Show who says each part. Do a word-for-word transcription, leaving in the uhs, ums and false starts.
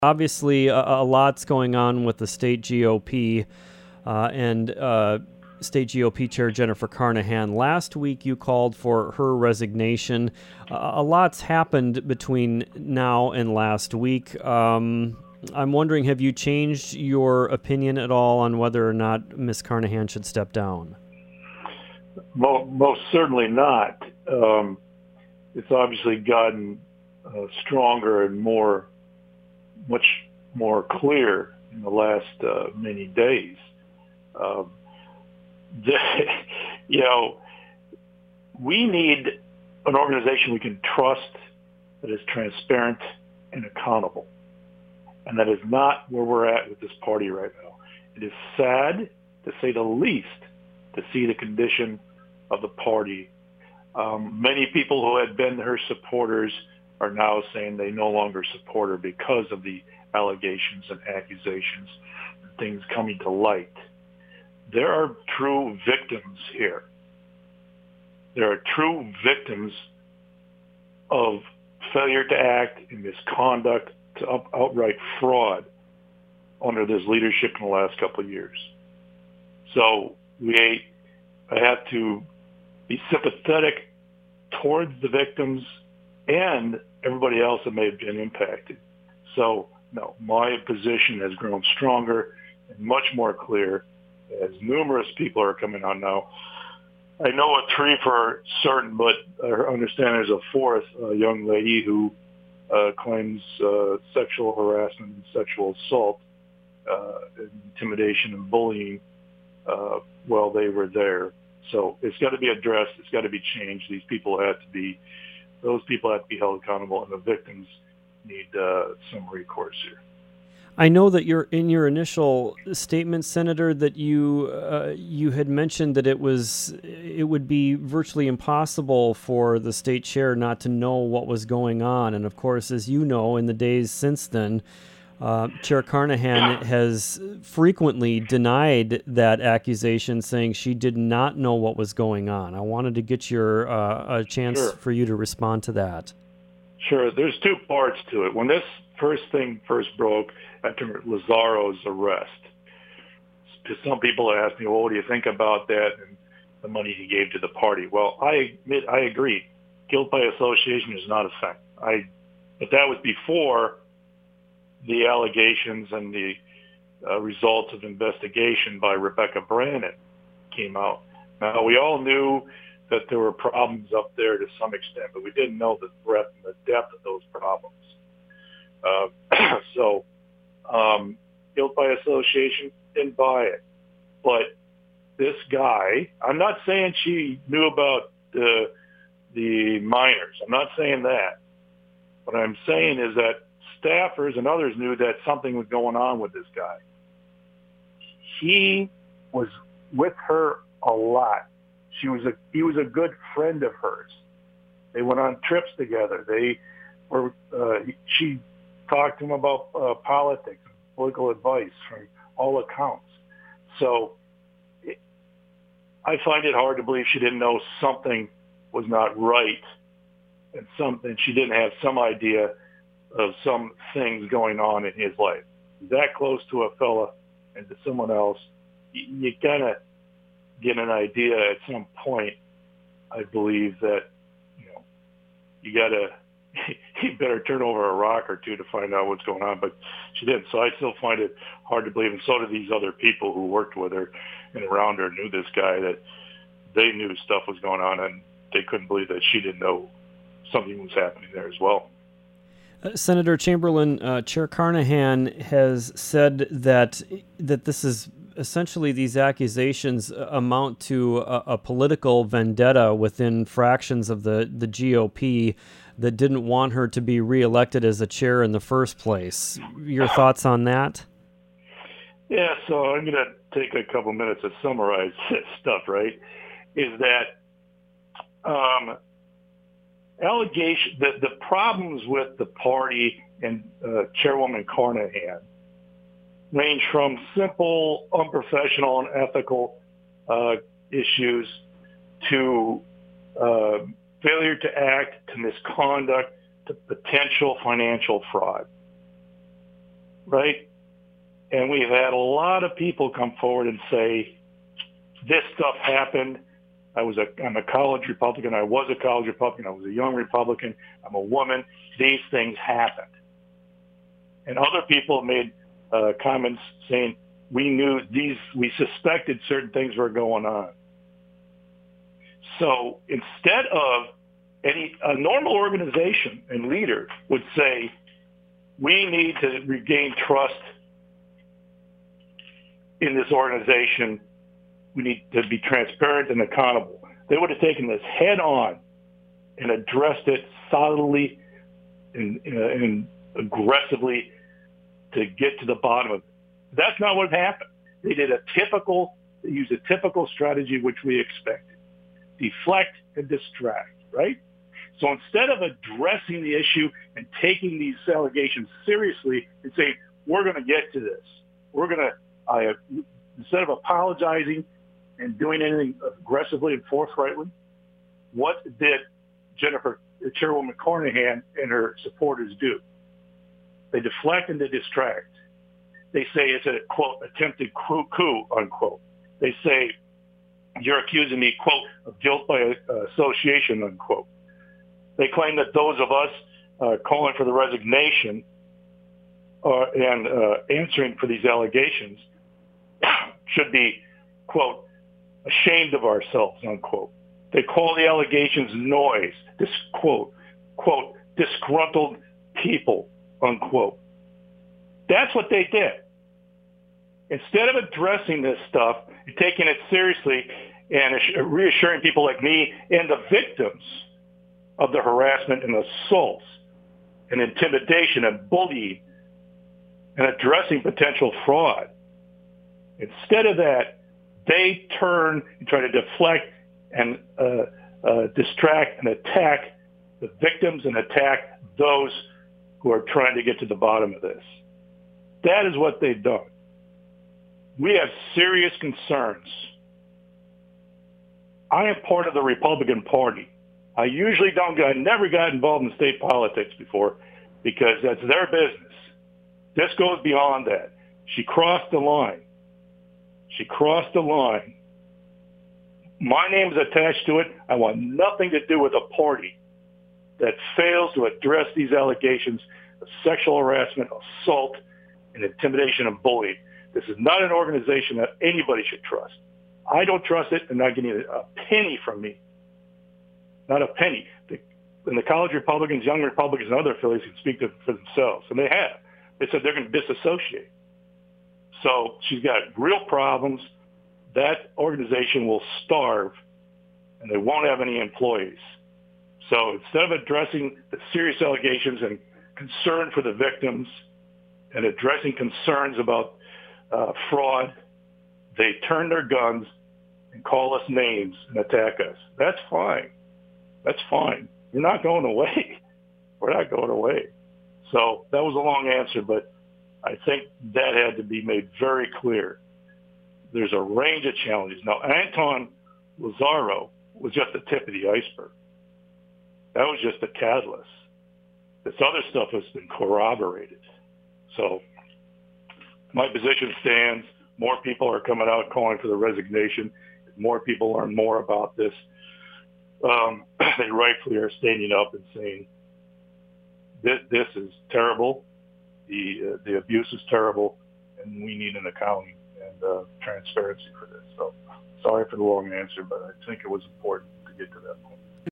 Speaker 1: Obviously, a, a lot's going on with the state G O P uh, and uh, State G O P Chair Jennifer Carnahan. Last week, you called for her resignation. Uh, a lot's happened between now and last week. Um, I'm wondering, have you changed your opinion at all on whether or not Miz Carnahan should step down?
Speaker 2: Most certainly not. Um, it's obviously gotten uh, stronger and more, much more clear in the last uh, many days. Um, the, you know, we need an organization we can trust that is transparent and accountable. And that is not where we're at with this party right now. It is sad, to say the least, to see the condition of the party. Um, many people who had been her supporters are now saying they no longer support her because of the allegations and accusations and things coming to light. There are true victims here. There are true victims of failure to act and misconduct to up, outright fraud under this leadership in the last couple of years. So we have to be sympathetic towards the victims and everybody else that may have been impacted. So, no, my position has grown stronger and much more clear as numerous people are coming on now. I know a three for certain, but I understand there's a fourth uh, young lady who uh, claims uh, sexual harassment and sexual assault, uh, intimidation and bullying uh, while they were there. So it's got to be addressed. It's got to be changed. These people have to be, those people have to be held accountable, and the victims need uh, some recourse here.
Speaker 1: I know that you're in your initial statement, Senator, that you uh, you had mentioned that it was it would be virtually impossible for the state chair not to know what was going on. And of course, as you know, in the days since then, uh, Chair Carnahan has frequently denied that accusation, saying she did not know what was going on. I wanted to get your uh, a chance
Speaker 2: Sure.
Speaker 1: for you to respond to that.
Speaker 2: Sure. There's two parts to it. When this first thing first broke after Lazzaro's arrest, some people asked me, well, what do you think about that and the money he gave to the party? Well, I admit, I agree. Guilt by association is not a fact. I, but that was before the allegations and the uh, results of investigation by Rebecca Brannon came out. Now, we all knew that there were problems up there to some extent, but we didn't know the breadth and the depth of those problems. Uh, so, um, guilt by association, didn't buy it. But this guy, I'm not saying she knew about the the minors. I'm not saying that. What I'm saying is that staffers and others knew that something was going on with this guy. He was with her a lot. She was a he was a good friend of hers. They went on trips together. They were uh, she talked to him about uh, politics, political advice from all accounts. So it, I find it hard to believe she didn't know something was not right, and something she didn't have some idea of some things going on in his life. That close to a fella and to someone else, you, you gotta get an idea at some point. I believe that you know you gotta you better turn over a rock or two to find out what's going on. But she didn't. So I still find it hard to believe, and so do these other people who worked with her and around her, knew this guy, that they knew stuff was going on, and they couldn't believe that she didn't know something was happening there as well.
Speaker 1: Uh, Senator Chamberlain, uh, Chair Carnahan has said that that this is essentially, these accusations amount to a, a political vendetta within fractions of the, the G O P that didn't want her to be reelected as a chair in the first place. Your thoughts on that?
Speaker 2: Yeah, so I'm going to take a couple minutes to summarize this stuff, right? Is that um, allegation, the, the problems with the party and uh, Chairwoman Carnahan range from simple, unprofessional, and ethical uh, issues to uh, failure to act, to misconduct, to potential financial fraud. right? And we've had a lot of people come forward and say, this stuff happened. I was a, I'm a college Republican. I was a college Republican. I was a young Republican. I'm a woman. These things happened. And other people made uh, comments saying, we knew these, we suspected certain things were going on. So instead of any, a normal organization and leader would say, we need to regain trust in this organization. We need to be transparent and accountable. They would have taken this head on and addressed it solidly and, uh, and aggressively to get to the bottom of it. That's not what happened. They did a typical, they used a typical strategy which we expected. Deflect and distract, right? So instead of addressing the issue and taking these allegations seriously and saying, we're going to get to this, we're going to, I, instead of apologizing and doing anything aggressively and forthrightly, what did Jennifer, Chairwoman Cornahan and her supporters do? They deflect and they distract. They say it's a, quote, attempted coup, coup, unquote. They say, you're accusing me, quote, of guilt by association, unquote. They claim that those of us uh, calling for the resignation uh, and uh, answering for these allegations should be, quote, ashamed of ourselves, unquote. They call the allegations noise, this quote, quote, disgruntled people, unquote. That's what they did. Instead of addressing this stuff and taking it seriously and reassuring people like me and the victims of the harassment and assaults and intimidation and bullying and addressing potential fraud, instead of that, they turn and try to deflect and uh, uh, distract and attack the victims and attack those who are trying to get to the bottom of this. That is what they've done. We have serious concerns. I am part of the Republican Party. I usually don't get, I never got involved in state politics before because that's their business. This goes beyond that. She crossed the line. She crossed the line. My name is attached to it. I want nothing to do with a party that fails to address these allegations of sexual harassment, assault, and intimidation and bullying. This is not an organization that anybody should trust. I don't trust it, and not getting a penny from me. Not a penny. The, and the college Republicans, young Republicans, and other affiliates can speak to, for themselves, and they have. They said they're going to disassociate. So she's got real problems. That organization will starve, and they won't have any employees. So instead of addressing the serious allegations and concern for the victims and addressing concerns about uh, fraud, they turn their guns and call us names and attack us. That's fine. That's fine. We're not going away. We're not going away. So that was a long answer, but I think that had to be made very clear. There's a range of challenges. Now, Anton Lazzaro was just the tip of the iceberg. That was just the catalyst. This other stuff has been corroborated. So my position stands. More people are coming out calling for the resignation. More people learn more about this. Um, they rightfully are standing up and saying, this, this is terrible. The, uh, the abuse is terrible, and we need an accounting and uh, transparency for this. So sorry for the long answer, but I think it was important to get to that point.